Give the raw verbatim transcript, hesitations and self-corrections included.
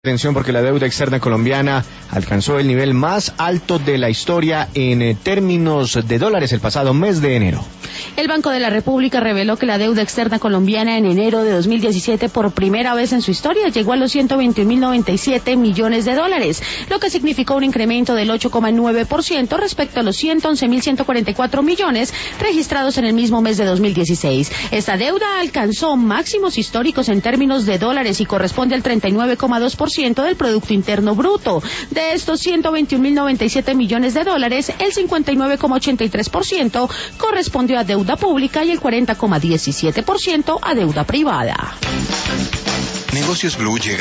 Atención porque la deuda externa colombiana alcanzó el nivel más alto de la historia en términos de dólares el pasado mes de enero. El Banco de la República reveló que la deuda externa colombiana en enero de dos mil diecisiete por primera vez en su historia llegó a los ciento veintiún mil noventa y siete millones de dólares, lo que significó un incremento del ocho coma nueve por ciento respecto a los ciento once mil ciento cuarenta y cuatro millones registrados en el mismo mes de dos mil dieciséis. Esta deuda alcanzó máximos históricos en términos de dólares y corresponde al treinta y nueve coma dos por ciento del Producto Interno Bruto. De estos ciento veintiún mil noventa y siete millones de dólares, el cincuenta y nueve coma ochenta y tres por ciento correspondió a deuda pública y el cuarenta coma diecisiete por ciento a deuda privada. Negocios Blue llega